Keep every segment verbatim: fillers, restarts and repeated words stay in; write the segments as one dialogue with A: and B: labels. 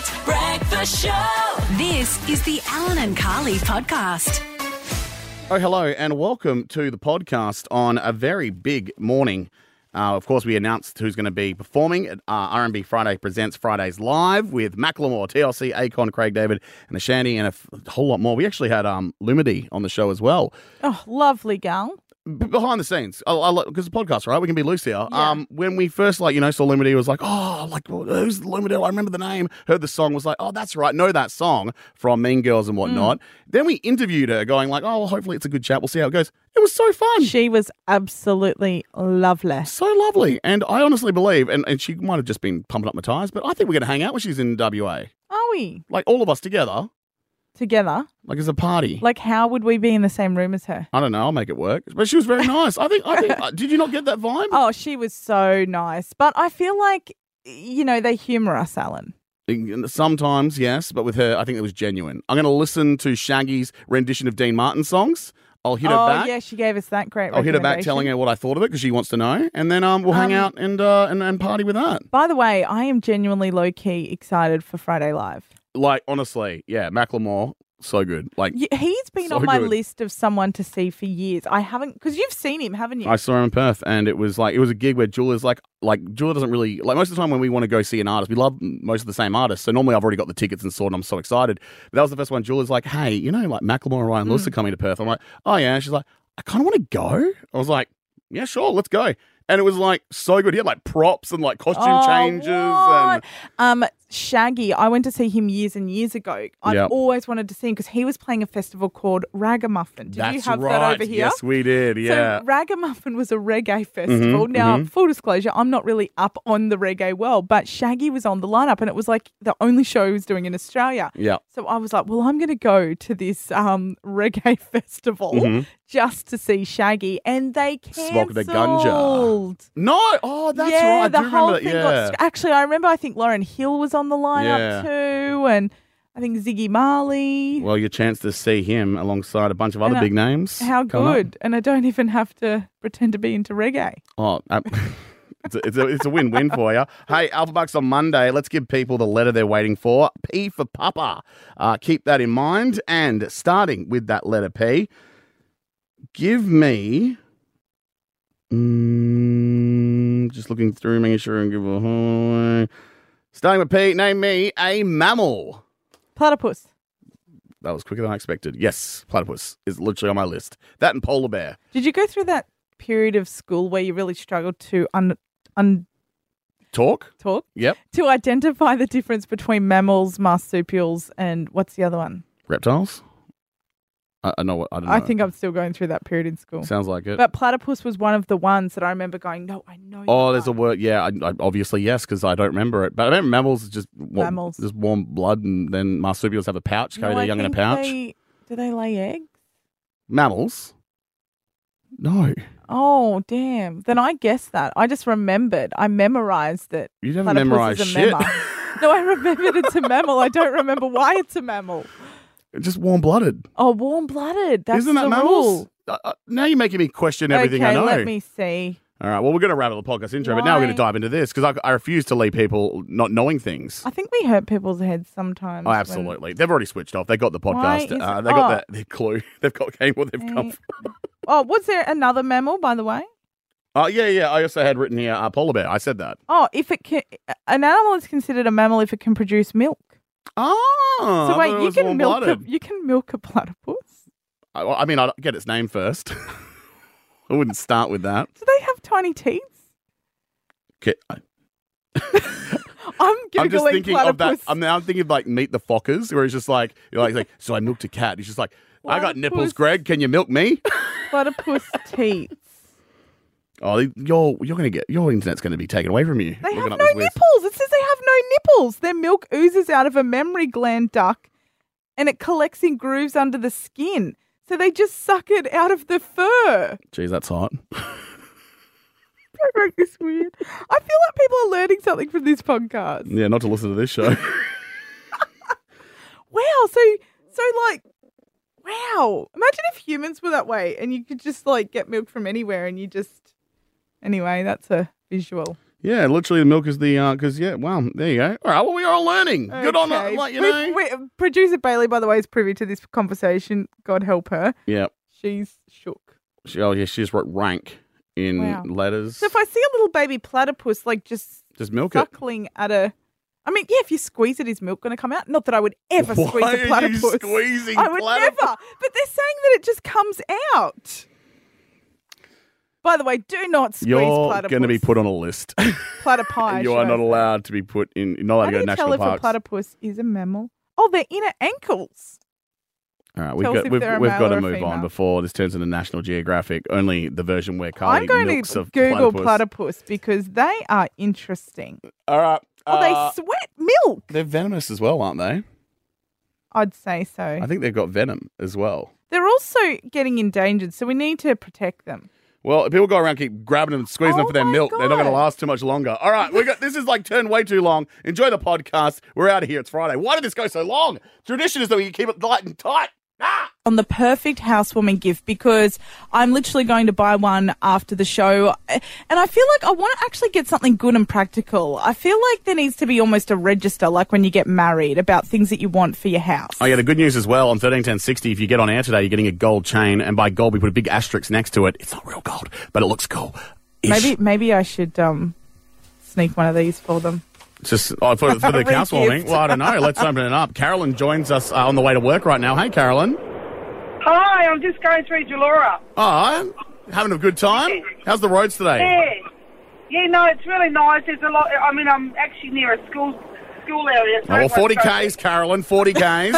A: Hit Breakfast Show. This is the Alan and Carly podcast.
B: Oh, hello, and welcome to the podcast on a very big morning. Uh, of course, we announced who's going to be performing at uh, R and B Friday Presents Fridays Live with Macklemore, T L C, Akon, Craig David, and Ashanti, and a f- whole lot more. We actually had um, Lumidee on the show as well.
C: Oh, lovely gal.
B: B- behind the scenes, because the podcast, right? We can be loose here.
C: Yeah.
B: Um, when we first, like, you know, saw Lumidee, was like, oh, like, well, who's Lumidee? I remember the name. Heard the song, was like, oh, that's right. Know that song from Mean Girls and whatnot. Mm. Then we interviewed her, going like, oh, well, hopefully it's a good chat. We'll see how it goes. It was so fun.
C: She was absolutely lovely.
B: So lovely. And I honestly believe, and, and she might have just been pumping up my tyres, but I think we're going to hang out when she's in W A.
C: Are we?
B: Like, all of us together.
C: Together?
B: Like, as a party.
C: Like, how would we be in the same room as her?
B: I don't know. I'll make it work. But she was very nice. I think, I think, uh, did you not get that vibe?
C: Oh, she was so nice. But I feel like, you know, they humour us, Alan.
B: Sometimes, yes. But with her, I think it was genuine. I'm going to listen to Shaggy's rendition of Dean Martin songs. I'll hit her
C: oh,
B: back.
C: Oh, yeah, she gave us that great
B: I'll hit her back telling her what I thought of it because she wants to know. And then um, we'll hang
C: Um,
B: out and, uh, and and party with that.
C: By the way, I am genuinely low-key excited for Friday Live.
B: Like, honestly, yeah, Macklemore, so good. Like,
C: Yeah, he's been
B: so
C: on my
B: good.
C: list of someone to see for years. I haven't, because you've seen him, haven't you?
B: I saw him in Perth, and it was like, it was a gig where Julia's like, like, Julia doesn't really, like, most of the time when we want to go see an artist, we love most of the same artists. So normally I've already got the tickets and sorted, and I'm so excited. But that was the first one. Julia's like, hey, you know, like, Macklemore and Ryan Lewis
C: Mm.
B: are coming to Perth. I'm like, oh, yeah. She's like, I kind of want to go. I was like, yeah, sure, let's go. And it was like so good. He had like props and like costume
C: Oh,
B: changes.
C: what?
B: And
C: Um, Shaggy, I went to see him years and years ago. I've
B: Yep.
C: always wanted to see him because he was playing a festival called Ragamuffin. Did
B: that's
C: you have
B: right.
C: that over here?
B: Yes, we did. Yeah.
C: So Ragamuffin was a reggae festival.
B: Mhm,
C: now,
B: mhm.
C: full disclosure, I'm not really up on the reggae world, but Shaggy was on the lineup and it was like the only show he was doing in Australia.
B: yeah.
C: So I was like, well, I'm going to go to this um, reggae festival
B: Mhm.
C: just to see Shaggy. And they
B: Smoke the
C: cancelled.
B: ganja. No. Oh, that's
C: yeah,
B: right. I
C: the
B: do
C: whole
B: remember
C: thing
B: that.
C: got.
B: Yeah.
C: sc- Actually, I remember. I think Lauryn Hill was on the lineup
B: Yeah.
C: too, and I think Ziggy Marley.
B: Well, your chance to see him alongside a bunch of other
C: And, uh,
B: big names.
C: How
B: coming up.
C: good! And I don't even have to pretend to be into reggae.
B: Oh, uh, it's, a, it's, a, it's a win-win for you. Hey, Alpha Bucks on Monday. Let's give people the letter they're waiting for. P for Papa. Uh, keep that in mind. And starting with that letter P, give me... Mm, just looking through, making sure and give a... Starting with P, name me a mammal.
C: Platypus.
B: That was quicker than I expected. Yes, platypus is literally on my list. That and polar bear.
C: Did you go through that period of school where you really struggled to un un
B: Talk?
C: talk
B: Yep.
C: to identify the difference between mammals, marsupials, and what's the other one?
B: Reptiles? I, I know what I don't know.
C: I think I'm still going through that period in school.
B: Sounds like it.
C: But platypus was one of the ones that I remember going, no, I know.
B: Oh,
C: that
B: there's a
C: one."
B: word. Yeah, I, I, obviously yes, because I don't remember it. But I remember mammals is just wa-
C: Mammals.
B: just warm blood, and then marsupials have a pouch, carry
C: No,
B: their
C: I
B: young in a
C: think
B: pouch.
C: they- do they lay eggs?
B: Mammals? No,
C: Oh, damn. Then I guessed that. I just remembered. I memorized it.
B: you haven't
C: Platypus
B: memorized
C: is a
B: shit.
C: mammal. No, I remembered it's a mammal. I don't remember why it's a mammal.
B: It's just warm blooded.
C: Oh, warm-blooded. That's
B: Isn't that
C: the
B: mammals?
C: rule.
B: Uh, uh, now you're making me question everything
C: okay,
B: I know.
C: let me see.
B: All right. Well, we're going to rattle the podcast intro, but now we're going
C: Why?
B: to dive into this because I, I refuse to leave people not knowing things.
C: I think we hurt people's heads sometimes.
B: Oh,
C: when-
B: absolutely. They've already switched off. They got the
C: Why
B: podcast.
C: is-
B: Uh, they got
C: oh.
B: their, their clue. They've got came where they've come
C: Eh.
B: from.
C: Oh, was there another mammal, by the way?
B: Oh, yeah, yeah. I also had written here uh, polar bear. I said that.
C: Oh, if it can, an animal is considered a mammal if it can produce milk.
B: Oh.
C: So
B: I
C: wait,
B: thought it
C: you
B: was
C: can milk a,
B: warm-blooded.
C: you can milk a platypus.
B: I, well, I mean, I'd get its name first. I wouldn't start with that.
C: Do they have tiny teeth?
B: Okay. I-
C: I'm googling
B: I'm just thinking of that.
C: platypus.
B: I'm now thinking of like Meet the Fockers, where he's just like, you're like, like, so I milked a cat. He's just like, I got nipples,
C: Platypus.
B: Greg. Can you milk me?
C: Platypus teeth.
B: Oh, you're you're gonna get your internet's gonna be taken away from you.
C: They
B: looking
C: have
B: up
C: no
B: this list.
C: nipples. It says they have no nipples. Their milk oozes out of a mammary gland duct and it collects in grooves under the skin. So they just suck it out of the fur.
B: Jeez, that's hot.
C: Don't make this weird. I feel like people are learning something from this podcast.
B: Yeah, not to listen to this show.
C: Wow. So, so like, wow. Imagine if humans were that way and you could just like get milk from anywhere and you just, anyway, that's a visual.
B: Yeah, literally the milk is the, because, yeah, well, there you go. All right, well, we are all learning. Good on,
C: Okay.
B: like, you
C: We-
B: know.
C: we- Producer Bailey, by the way, is privy to this conversation. God help her.
B: Yeah.
C: She's shook.
B: She, oh, yeah, she just wrote rank in
C: Wow.
B: letters.
C: So if I see a little baby platypus, like just
B: Just milk it.
C: suckling at a... I mean, yeah, if you squeeze it, is milk going to come out? Not that I would ever
B: Why
C: squeeze
B: are
C: a
B: you
C: platypus.
B: squeezing
C: I would
B: platypus?
C: never. But they're saying that it just comes out. By the way, do not squeeze
B: You're
C: platypus.
B: going to be put on a list.
C: Platypi.
B: You are not allowed to be put in, you're not allowed
C: How
B: to
C: do
B: go to
C: you tell
B: national
C: if a
B: parks.
C: platypus is a mammal? Oh, their inner ankles.
B: All right, we've
C: Tell us
B: got
C: if
B: we've,
C: they're a
B: we've
C: male
B: got to
C: or a
B: move on
C: female.
B: before this turns into National Geographic. Only the version where Carly
C: I'm going
B: milks
C: to
B: a
C: Google
B: platypus.
C: platypus because they are interesting.
B: All right.
C: Oh,
B: uh,
C: they sweat milk.
B: they're venomous as well, aren't they?
C: I'd say so.
B: I think they've got venom as well.
C: They're also getting endangered, so we need to protect them.
B: Well, if people go around keep grabbing them and squeezing them
C: Oh
B: for their
C: my
B: milk, they're not going to
C: God.
B: last too much longer. All right, we got this is like turned way too long. Enjoy the podcast. We're out of here. It's Friday. Why did this go so long? Tradition is that we keep it light and tight. Ah!
C: On the perfect housewarming gift because I'm literally going to buy one after the show. And I feel like I want to actually get something good and practical. I feel like there needs to be almost a register, like when you get married, about things that you want for your house.
B: Oh, yeah, the good news as well, on thirteen ten sixty, if you get on air today, you're getting a gold chain, and by gold, we put a big asterisk next to it. It's not real gold, but it looks cool.
C: Maybe maybe I should um sneak one of these for them.
B: It's just oh, for, for the
C: Re-gift.
B: housewarming. Well, I don't know. Let's open it up. Carolyn joins us uh, on the way to work right now. Hey, Carolyn.
D: Hi, I'm just going through Delora.
B: Oh, having a good time? How's the roads today?
D: Yeah. Yeah, no, it's really nice. There's a lot. I mean, I'm actually near a school school area. So
B: Oh, well, forty
D: everyone's
B: Ks, Carolyn, forty Ks.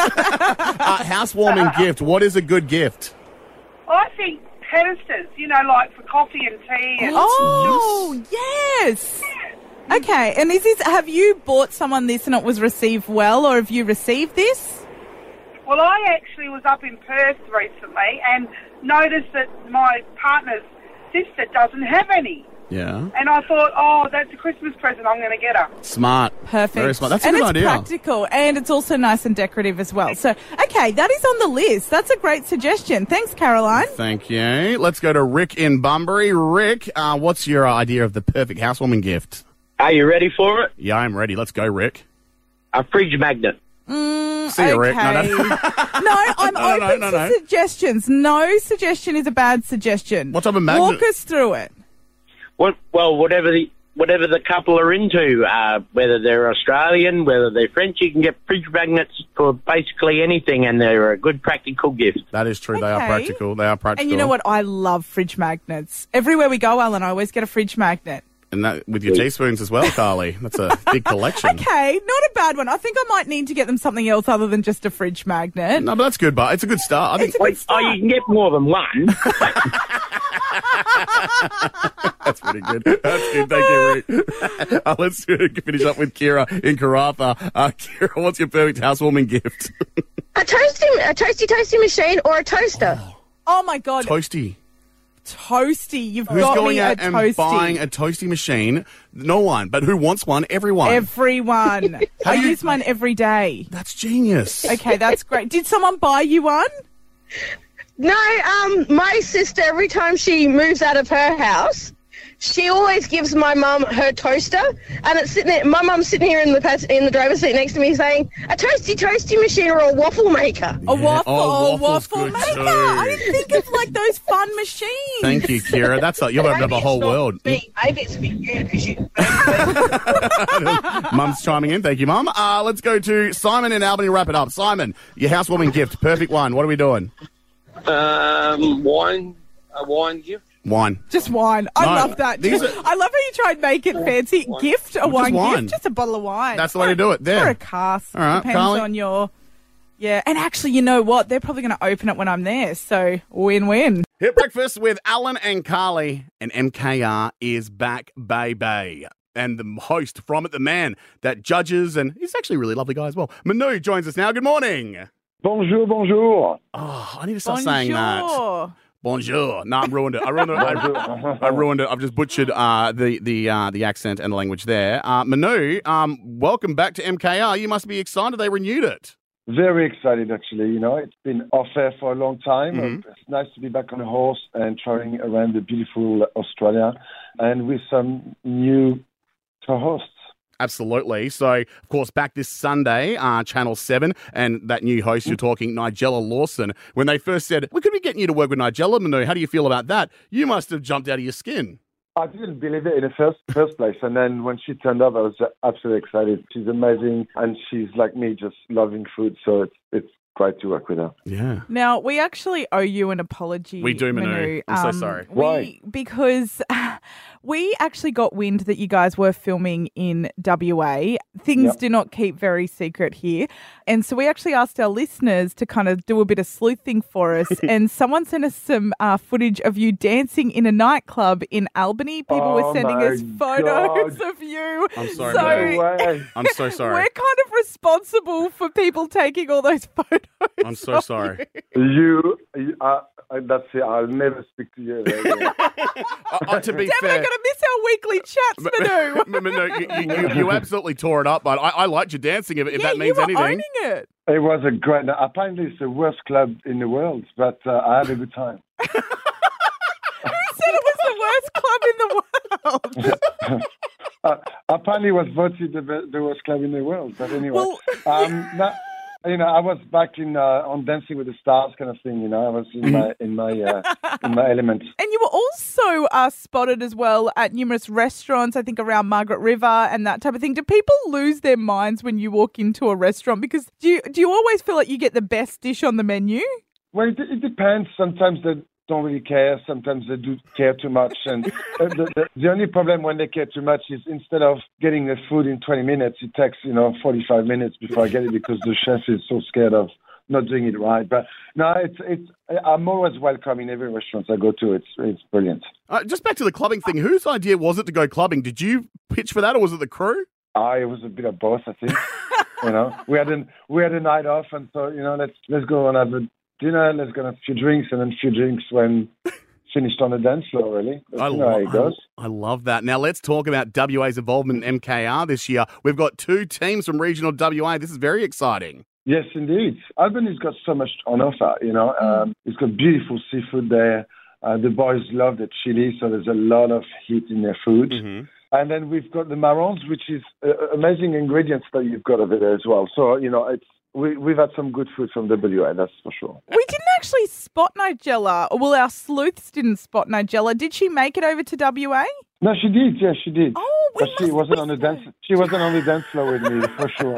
B: uh, housewarming gift. What is a good gift?
D: I think pedestals, you know, like for coffee and tea. And
C: Oh, yes. Okay, and is this, have you bought someone this and it was received well, or have you received this?
D: Well, I actually was up in Perth recently and noticed that my partner's sister doesn't have any.
B: Yeah.
D: And I thought, oh, that's a Christmas present I'm going to get her.
B: Smart.
C: Perfect.
B: Very smart. That's a
C: and
B: good
C: it's
B: idea.
C: practical, and it's also nice and decorative as well. So, okay, that is on the list. That's a great suggestion. Thanks, Caroline.
B: Thank you. Let's go to Rick in Bunbury. Rick, uh, what's your idea of the perfect housewarming gift?
E: Are you ready for it?
B: Yeah, I'm ready. Let's go, Rick.
E: A fridge magnet.
C: Mm,
B: See you, Rick. No, no,
C: okay.
B: no.
C: No, I'm
B: No, no,
C: open
B: no,
C: to
B: no.
C: suggestions. No suggestion is a bad suggestion.
B: What type of magnet?
C: Walk us through it.
E: What? Well, whatever the whatever the couple are into, uh, whether they're Australian, whether they're French, you can get fridge magnets for basically anything, and they're a good practical gift.
B: That is true. They are
C: Okay.
B: practical. They are practical.
C: And you know what? I love fridge magnets. Everywhere we go, Alan, I always get a fridge magnet.
B: And that with your teaspoons as well, Carly. That's a big collection.
C: Okay, not a bad one. I think I might need to get them something else other than just a fridge magnet.
B: No, but that's good. But it's a good start. I think
C: It's a good
E: Oh,
C: start.
E: you can get more than one.
B: that's pretty good. That's good. Thank you, Rick. uh, let's finish up with Kira in Karratha. Uh, Kira, what's your perfect housewarming gift?
F: A toasty, a toasty toasty machine or a toaster.
C: Oh my God,
B: Toasty.
C: toasty! You've
B: Who's
C: got
B: going
C: me a
B: out and
C: toasty.
B: buying a toasty machine? No one. But who wants one? Everyone.
C: Everyone. I
B: do you-
C: use mine every day.
B: That's genius.
C: Okay, that's great. Did someone buy you one?
F: No, um, my sister, every time she moves out of her house, she always gives my mum her toaster, and it's sitting there. My mum's sitting here in the pas- in the driver's seat next to me, saying, "A toasty toasty machine or a waffle maker."
C: A waffle,
B: Oh,
C: a
B: waffle's
C: waffle
B: good
C: maker.
B: too.
C: I didn't think of like those fun machines.
B: Thank you, Kira. That's like, you've opened up a whole
F: Maybe it's not
B: world.
F: Me. Maybe it's for you because you.
B: Mum's chiming in. Thank you, Mum. Uh, let's go to Simon in Albany. Wrap it up. Simon, your housewarming gift. Perfect one. What are we doing?
G: Um, wine, a wine gift.
B: Wine.
C: Just wine. I
B: No,
C: love that.
B: these
C: Just-
B: are-
C: I love how you try and make it fancy. Gift a
B: Just
C: wine,
B: wine.
C: gift, just a bottle of wine.
B: That's the way to do it. There.
C: Or a cask.
B: All right,
C: Depends
B: Carly?
C: on your. Yeah, and actually, you know what? They're probably going to open it when I'm there. So win-win.
B: Hit breakfast with Alan and Carly, and M K R is back, baby. And the host from it, the man that judges, and he's actually a really lovely guy as well. Manu joins us now. Good morning.
H: Bonjour, bonjour.
B: Oh, I need to start saying that.
C: Bonjour.
B: Bonjour. No, I ruined it. I ruined it. I, I ruined it. I've just butchered uh, the the uh, the accent and the language there. Uh, Manu, um, welcome back to M K R. You must be excited they renewed it.
H: Very excited, actually. You know, it's been off air for a long time.
B: Mhm.
H: It's nice to be back on a horse and traveling around the beautiful Australia, and with some new for hosts.
B: Absolutely. So, of course, back this Sunday, uh, Channel seven, and that new host you're talking, Nigella Lawson, when they first said, we could be getting you to work with Nigella, Manu, how do you feel about that? You must have jumped out of your skin.
H: I didn't believe it in the first first place, and then when she turned up, I was absolutely excited. She's amazing, and she's like me, just loving food, so it's it's great to work with her.
B: Yeah.
C: Now, we actually owe you an apology.
B: We do, Manu.
C: Manu.
B: I'm so
C: Um,
B: sorry.
C: We,
H: Why?
C: Because we actually got wind that you guys were filming in W A. Things
H: Yep.
C: do not keep very secret here. And so we actually asked our listeners to kind of do a bit of sleuthing for us. And someone sent us some uh, footage of you dancing in a nightclub in Albany. People
H: Oh
C: were sending
H: my
C: us photos
H: God.
C: of you.
B: I'm sorry,
C: So
B: Manu.
H: No way.
B: I'm so sorry.
C: we're kind of responsible for people taking all those photos.
B: I'm so sorry.
H: You, you uh, uh, that's it. I'll never speak to you again.
B: Uh, uh, to be
C: Damn it, I'm
B: fair,
C: going to miss our weekly chats, Manu.
B: Manu, you, you, you, you absolutely tore it up, but I, I liked your dancing, if, if
C: yeah,
B: that means
C: you were
B: anything.
C: owning it.
H: It was a great. Apparently, it's the worst club in the world, but uh, I had a good time.
C: Who said it was the worst club in the world?
H: uh, apparently, it was voted the, be- the worst club in the world. But anyway,
C: Well-
H: um, no, you know, I was back in uh, on Dancing with the Stars kind of thing. You know, I was in my in my uh, in my element.
C: And you were also uh, spotted as well at numerous restaurants, I think around Margaret River and that type of thing. Do people lose their minds when you walk into a restaurant? Because do you, do you always feel like you get the best dish on the menu?
H: Well, it, it depends. Sometimes they don't really care. Sometimes they do care too much. And uh, the, the, the only problem when they care too much is instead of getting the food in twenty minutes, it takes, you know, forty-five minutes before I get it because the chef is so scared of not doing it right. But no, it's it's. I'm always welcome in every restaurant I go to. It's it's brilliant.
B: Uh, just back to the clubbing thing, whose idea was it to go clubbing? Did you pitch for that, or was it the crew?
H: I it was a bit of both, I think. you know, we had a we had a night off, and so you know, let's let's go and have a dinner. Let's go and have a few drinks, and then a few drinks when finished on the dance floor. Really, That's,
B: I,
H: you know how it
B: lo-
H: goes.
B: I, I love that. Now let's talk about W A's involvement in M K R this year. We've got two teams from regional W A. This is very exciting.
H: Yes, indeed. Albany's got so much on offer, you know. Um, it's got beautiful seafood there. Uh, the boys love the chili, so there's a lot of heat in their food.
B: Mm-hmm.
H: And then we've got the marrons, which is uh, amazing ingredients that you've got over there as well. So, you know, it's we, we've had some good food from W A, that's for sure.
C: We didn't actually spot Nigella. Well, our sleuths didn't spot Nigella. Did she make it over to W A?
H: No, she did. Yeah, she did.
C: Oh, we
H: but she
C: must
H: wasn't on the
C: whisper.
H: dance. She wasn't on the dance floor with me for sure.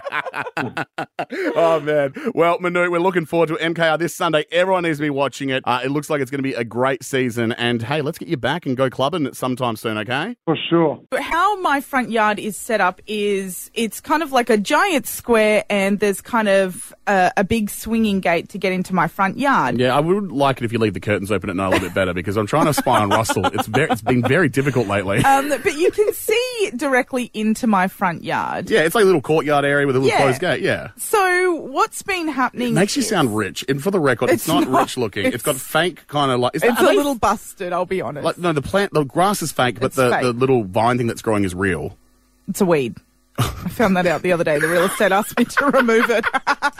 B: Oh, man. Well, Manu, we're looking forward to M K R this Sunday. Everyone needs to be watching it. Uh, it looks like it's going to be a great season. And, hey, let's get you back and go clubbing sometime soon, okay?
H: For sure.
C: But how my front yard is set up is it's kind of like a giant square and there's kind of a, a big swinging gate to get into my front yard.
B: Yeah, I would like it if you leave the curtains open at night a little bit better because I'm trying to spy on Russell. It's very, it's been very difficult lately.
C: Um, but you can see directly into my front yard.
B: Yeah, it's like a little courtyard area with a little
C: Yeah.
B: closed gate, yeah.
C: So what's been happening?
B: It makes you
C: is-
B: sound rich. And for the record, it's,
C: It's
B: not,
C: not.
B: rich looking.
C: It's-
B: it's got fake kind of like... Is
C: It's
B: that, are
C: a
B: they-
C: little busted, I'll be honest.
B: Like, no, the plant, the grass is fake, but
C: It's
B: the,
C: fake.
B: the little vine thing that's growing is real.
C: It's a weed. I found that out the other day. The real estate asked me to remove it.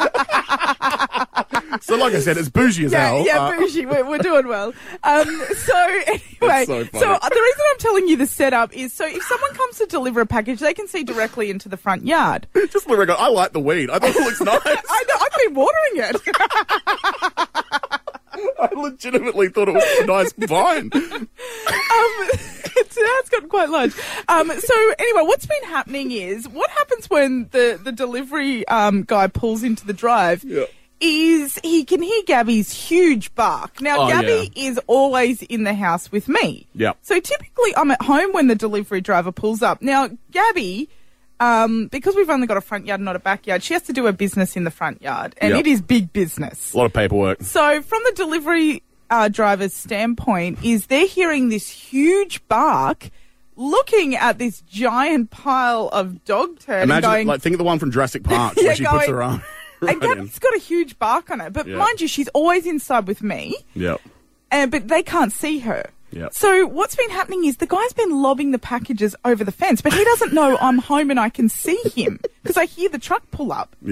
B: So like I said, it's bougie as
C: Yeah,
B: hell.
C: yeah,
B: Uh,
C: bougie. We're, we're doing well. Um, so anyway,
B: That's so funny.
C: so uh, the reason I'm telling you the setup is so if someone comes to deliver a package, they can see directly into the front yard.
B: just look, I like the weed. I thought it looks nice.
C: I know, I've been watering it.
B: I legitimately thought it was a nice vine.
C: Um, it's, it's gotten quite large. Um, so anyway, what's been happening is what happens when the, the delivery um, guy pulls into the drive
B: Yeah.
C: is he can hear Gabby's huge bark. Now,
B: Oh,
C: Gabby is always in the house with me.
B: Yep.
C: So typically I'm at home when the delivery driver pulls up. Now, Gabby, um, because we've only got a front yard and not a backyard, she has to do her business in the front yard. And
B: Yep.
C: it is big business.
B: A lot of paperwork.
C: So from the delivery uh, driver's standpoint is they're hearing this huge bark, looking at this giant pile of dog turd and
B: Imagine,
C: going,
B: like, think of the one from Jurassic Park
C: Yeah,
B: where she puts
C: going-
B: her arm
C: and
B: right in.
C: Gabby's got a huge bark on it. But
B: Yeah.
C: mind you, she's always inside with me,
B: Yep.
C: and but they can't see her.
B: Yep.
C: So what's been happening is the guy's been lobbing the packages over the fence, but he doesn't know I'm home and I can see him because I hear the truck pull up.
B: Yep.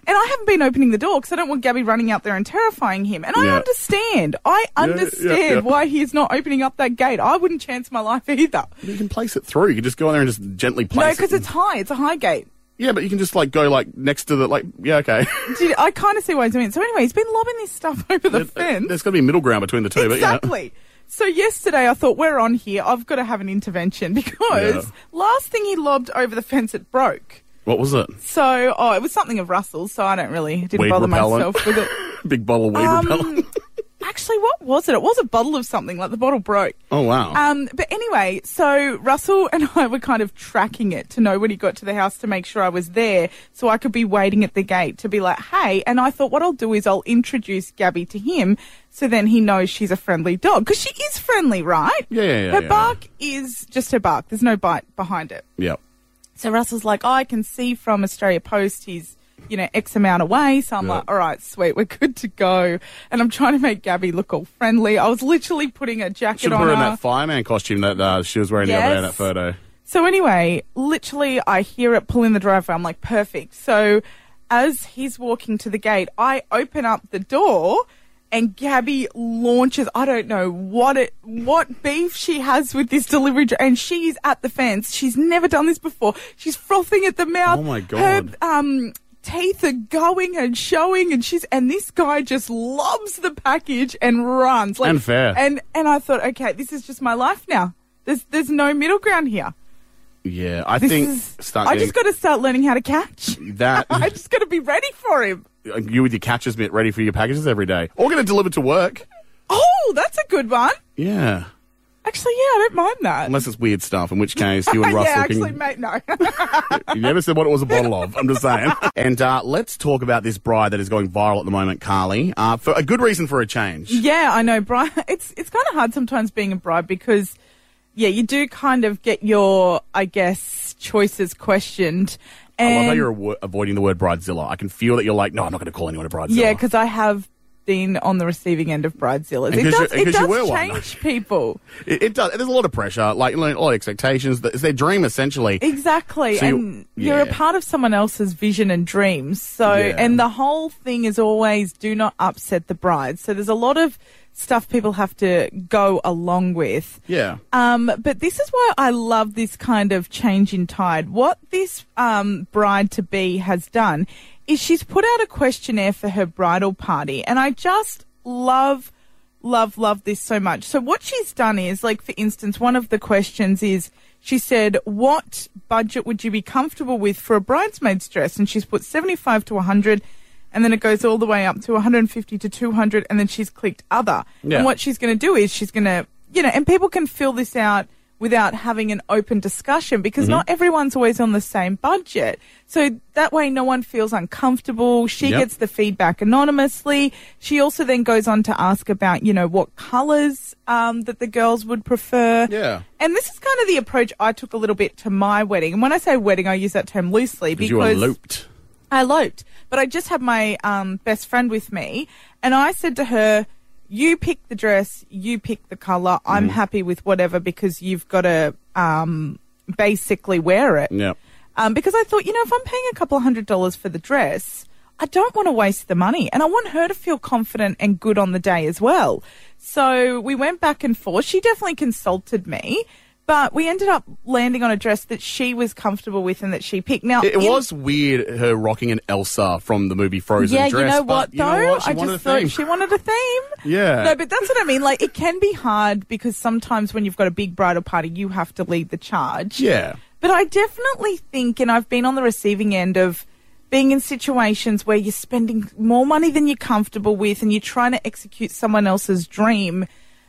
C: And I haven't been opening the door because I don't want Gabby running out there and terrifying him. And I
B: Yeah.
C: understand. I understand
B: yeah, yeah.
C: why he's not opening up that gate. I wouldn't chance my life either.
B: You can place it through. You can just go in there and just gently place
C: No,
B: it.
C: because it's high. It's a high gate.
B: Yeah, but you can just like go like next to the like. Yeah, okay.
C: Did- I kind of see why he's doing it. So anyway, he's been lobbing this stuff over the fence.
B: There's got to be a middle ground between the two.
C: Exactly. So yesterday I thought, we're on here. I've got to have an intervention because
B: Yeah.
C: last thing he lobbed over the fence, it broke.
B: But yeah. What was it?
C: So, oh, it was something of Russell's, so I don't really, didn't
B: Weed
C: bother
B: repellent.
C: myself with it.
B: Big bottle of weed
C: Um,
B: repellent.
C: Actually, what was it? It was a bottle of something, like the bottle broke.
B: Oh wow.
C: Um, but anyway, so Russell and I were kind of tracking it to know when he got to the house to make sure I was there so I could be waiting at the gate to be like, hey. And I thought what I'll do is I'll introduce Gabby to him so then he knows she's a friendly dog. Because she is friendly, right?
B: Yeah, yeah, yeah,
C: Her
B: yeah.
C: bark is just her bark. There's no bite behind it.
B: Yep.
C: So Russell's like, oh, I can see from Australia Post he's, you know, X amount away. So I'm
B: Yeah.
C: like, all right, sweet, we're good to go. And I'm trying to make Gabby look all friendly. I was literally putting a jacket
B: Should
C: on
B: put her
C: her.
B: in that fireman costume that uh, she was wearing the other day in that
C: Yes.
B: photo.
C: So anyway, literally I hear it pull in the driveway. I'm like, perfect. So as he's walking to the gate, I open up the door and Gabby launches, I don't know what it, what beef she has with this delivery, dr- and she's at the fence. She's never done this before. She's frothing at the mouth.
B: Oh, my God.
C: Her, um, teeth are going and showing, and she's, and this guy just lobs the package and runs. Like,
B: Unfair.
C: And, and I thought, okay, this is just my life now. There's, there's no middle ground here.
B: Yeah, I
C: This
B: think
C: is,
B: start
C: I
B: getting
C: just got to start learning how to catch.
B: that.
C: I just got to be ready for him.
B: You with your catcher's mitt ready for your packages every day, or going to deliver to work.
C: Oh, that's a good one.
B: Yeah,
C: Actually, yeah, I don't mind that.
B: unless it's weird stuff, in which case you and Russell
C: yeah, actually,
B: can.
C: mate, no.
B: You never said what it was a bottle of. I'm just saying. And uh, let's talk about this bride that is going viral at the moment, Carly. Uh, for a good reason for a change.
C: Yeah, I know, bride. It's it's kind of hard sometimes being a bride because, yeah, you do kind of get your, I guess, choices questioned. And
B: I love how you're avo- avoiding the word bridezilla. I can feel that you're like, no, I'm not going to call anyone a bridezilla.
C: yeah, because I have been on the receiving end of bridezillas.
B: And
C: It
B: 'cause
C: does,
B: you- and
C: it
B: 'cause you
C: does
B: were one.
C: change people.
B: it, it does. There's a lot of pressure, like you know, a lot of expectations. It's their dream, essentially.
C: Exactly.
B: So you-
C: and you're a
B: yeah.
C: part of someone else's vision and dreams. So,
B: Yeah.
C: and the whole thing is always do not upset the bride. So there's a lot of stuff people have to go along with.
B: Yeah.
C: Um, but this is why I love this kind of change in tide. What this um, bride-to-be has done is she's put out a questionnaire for her bridal party. And I just love, love, love this so much. So what she's done is, like, for instance, one of the questions is, she said, what budget would you be comfortable with for a bridesmaid's dress? And she's put seventy-five to one hundred, and then it goes all the way up to one hundred fifty to two hundred, and then she's clicked other.
B: Yeah.
C: And what she's going to do is she's going to, you know, and people can fill this out without having an open discussion because
B: Mm-hmm.
C: not everyone's always on the same budget. So that way no one feels uncomfortable. She
B: Yep.
C: gets the feedback anonymously. She also then goes on to ask about, you know, what colours um, that the girls would prefer.
B: Yeah.
C: And this is kind of the approach I took a little bit to my wedding. And when I say wedding, I use that term loosely
B: Because
C: because
B: you eloped.
C: I eloped. But I just had my um, best friend with me, and I said to her, you pick the dress, you pick the colour. I'm
B: Mm-hmm.
C: happy with whatever because you've got to um, basically wear it.
B: Yeah.
C: Um, because I thought, you know, if I'm paying a couple of hundred dollars for the dress, I don't want to waste the money. And I want her to feel confident and good on the day as well. So we went back and forth. She definitely consulted me, but we ended up landing on a dress that she was comfortable with and that she picked. Now,
B: It, it
C: in-
B: was weird her rocking an Elsa from the movie Frozen
C: yeah,
B: dress.
C: you know
B: but
C: what,
B: you
C: though?
B: know what? She
C: I
B: wanted
C: just
B: a theme.
C: thought she wanted a theme.
B: Yeah.
C: No, but that's what I mean. Like, it can be hard because sometimes when you've got a big bridal party, you have to lead the charge.
B: Yeah.
C: But I definitely think, and I've been on the receiving end of being in situations where you're spending more money than you're comfortable with and you're trying to execute someone else's dream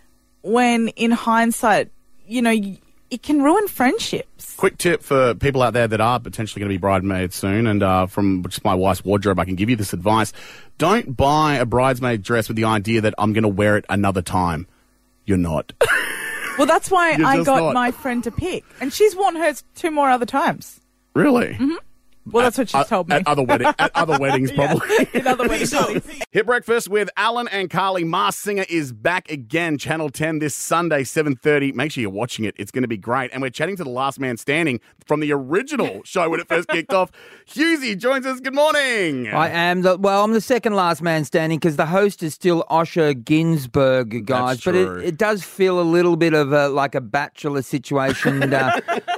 C: when in hindsight, you know, y- it can ruin friendships.
B: Quick tip for people out there that are potentially going to be bridesmaids soon, and uh, from just my wife's wardrobe, I can give you this advice. Don't buy a bridesmaid dress with the idea that I'm going to wear it another time. You're not.
C: Well, that's why
B: You're
C: I
B: just
C: got
B: not.
C: my friend to pick. And she's worn hers two more other times.
B: Really?
C: Mm-hmm. Well, that's what she's
B: at,
C: told me.
B: At other, wedding, at other weddings, probably.
C: Yeah, in other wedding parties.
B: Hit Breakfast with Alan and Carly. Masked Singer is back again, Channel ten this Sunday, seven thirty. Make sure you're watching it. It's going to be great. And we're chatting to the last man standing from the original show when it first kicked off. Hughesy joins us. Good morning.
I: I am the, well, I'm the second last man standing because the host is still Osher Ginsburg, guys.
B: That's
I: but
B: true.
I: it, it does feel a little bit of a, like a bachelor situation uh,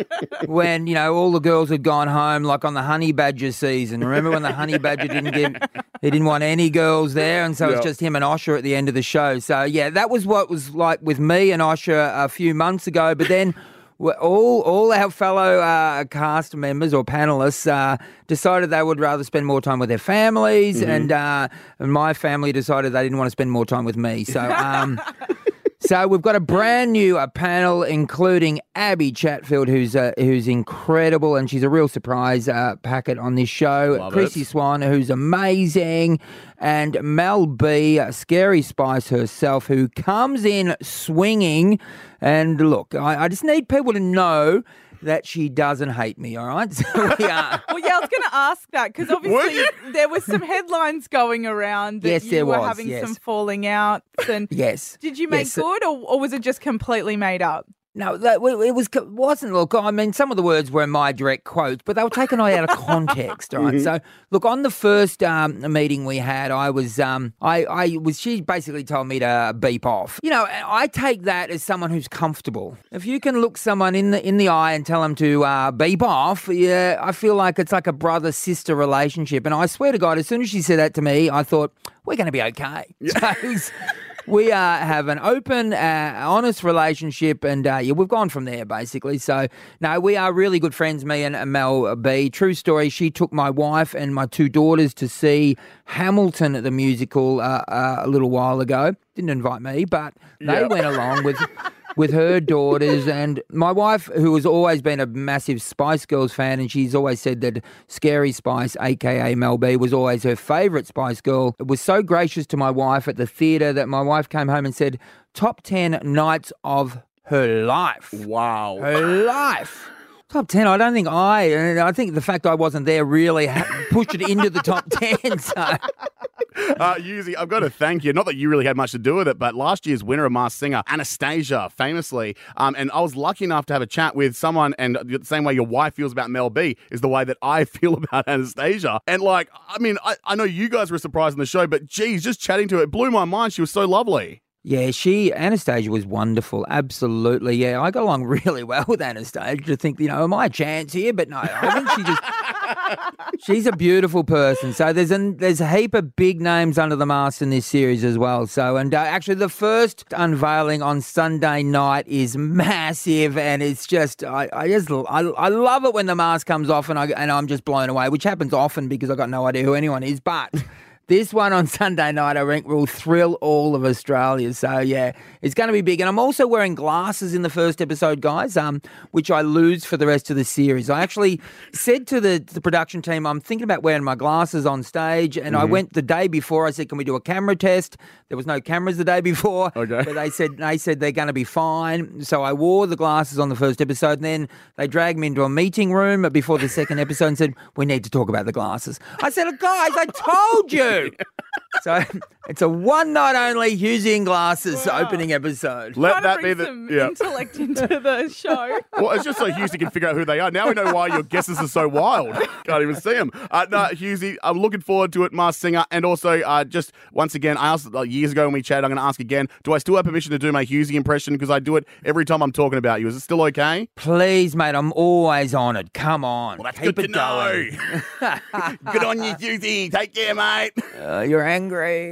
I: when, you know, all the girls had gone home, like on the Honey Badger season. Remember when the Honey Badger didn't give, he didn't want any girls there, and so
B: Yep.
I: it's just him and Osher at the end of the show. So, yeah, that was what it was like with me and Osher a few months ago. But then all all our fellow uh, cast members or panelists uh, decided they would rather spend more time with their families,
B: Mm-hmm.
I: and, uh, and my family decided they didn't want to spend more time with me. So... Um, So we've got a brand new uh, panel, including Abby Chatfield, who's uh, who's incredible, and she's a real surprise uh, packet on this show.
B: Love
I: Chrissy
B: it.
I: Swan, who's amazing, and Mel B, uh, Scary Spice herself, who comes in swinging. And look, I, I just need people to know that she doesn't hate me, all right? So we are...
C: Well, yeah, I was going to ask that because
B: Were
C: obviously
B: you?
C: there was some headlines going around that
I: Yes,
C: you
I: there
C: were
I: was,
C: having
I: yes.
C: some falling outs. And
I: Yes.
C: did you make
I: Yes.
C: good, or, or was it just completely made up?
I: No, that, it was wasn't. Look, I mean, some of the words were my direct quotes, but they were taken out of context. All right. So, look, on the first um, meeting we had, I was, um, I, I was. She basically told me to beep off. You know, I take that as someone who's comfortable. If you can look someone in the in the eye and tell them to uh, beep off, yeah, I feel like it's like a brother sister relationship. And I swear to God, as soon as she said that to me, I thought we're going to be okay. So, we uh, have an open, uh, honest relationship, and uh, yeah, we've gone from there, basically. So, no, we are really good friends, me and Mel B. True story, she took my wife and my two daughters to see Hamilton, the musical, uh, uh, a little while ago. Didn't invite me, but they
B: Yeah.
I: went along with... with her daughters, and my wife, who has always been a massive Spice Girls fan, and she's always said that Scary Spice, a k a. Mel B, was always her favourite Spice Girl, was so gracious to my wife at the theatre that my wife came home and said, top ten nights of her life.
B: Wow.
I: Her life. Top ten, I don't think I, I think the fact I wasn't there really ha- pushed it into the top ten, so...
B: Uh, Yuzi, I've got to thank you. Not that you really had much to do with it, but last year's winner of Masked Singer, Anastasia, famously, um, and I was lucky enough to have a chat with someone, and the same way your wife feels about Mel B is the way that I feel about Anastasia. And like, I mean, I, I know you guys were surprised in the show, but geez, just chatting to her, it blew my mind. She was so lovely.
I: Yeah, she, Anastasia was wonderful. Absolutely. Yeah, I got along really well with Anastasia. To think, you know, am I a chance here? But no, I think she just, she's a beautiful person. So there's a, there's a heap of big names under the mask in this series as well. So, and uh, actually the first unveiling on Sunday night is massive, and it's just, I, I just, I, I love it when the mask comes off and, I, and I'm just blown away, which happens often because I've got no idea who anyone is, but... This one on Sunday night, I think, will thrill all of Australia. So, yeah, it's going to be big. And I'm also wearing glasses in the first episode, guys, um, which I lose for the rest of the series. I actually said to the, the production team, I'm thinking about wearing my glasses on stage. And mm-hmm. I went the day before. I said, can we do a camera test? There was no cameras the day before.
B: Okay.
I: But they said, they said they're going to be fine. So I wore the glasses on the first episode. And then they dragged me into a meeting room before the second episode and said, we need to talk about the glasses. I said, guys, I told you. So it's a one night only Hughesy in glasses
C: Wow.
I: opening episode.
B: Let
C: Trying
B: that
C: to
B: be
C: bring
B: the
C: some
B: yeah.
C: intellect into the show.
B: Well, it's just so Hughesy can figure out who they are. Now we know why your guesses are so wild. Can't even see them. Uh, no, Hughesy, I'm looking forward to it, Masked Singer. And also, uh, just once again, I asked uh, years ago when we chatted, I'm going to ask again, do I still have permission to do my Hughesy impression? Because I do it every time I'm talking about you. Is it still okay?
I: Please, mate, I'm always honoured. Come on.
B: Well, that's
I: Keep
B: good
I: it
B: to
I: going.
B: know. Good on you, Hughesy. Take care, mate.
I: Uh, you're angry.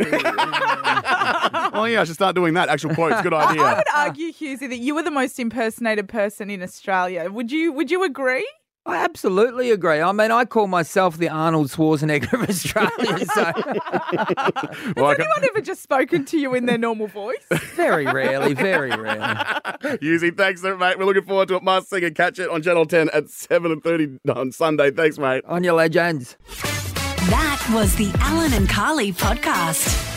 B: Oh, yeah, I should start doing that. Actual quotes. Good idea.
C: I would argue, Hughesy, that you were the most impersonated person in Australia. Would you? Would you agree?
I: I absolutely agree. I mean, I call myself the Arnold Schwarzenegger of Australia. So
C: Has
B: Well, I can-
C: anyone ever just spoken to you in their normal voice?
I: very rarely, very rarely.
B: Hughesy, thanks, mate. We're looking forward to it. Masked Singer. Catch it on Channel ten at seven thirty on Sunday. Thanks, mate.
I: On your legends.
A: That was the Alan and Carly podcast.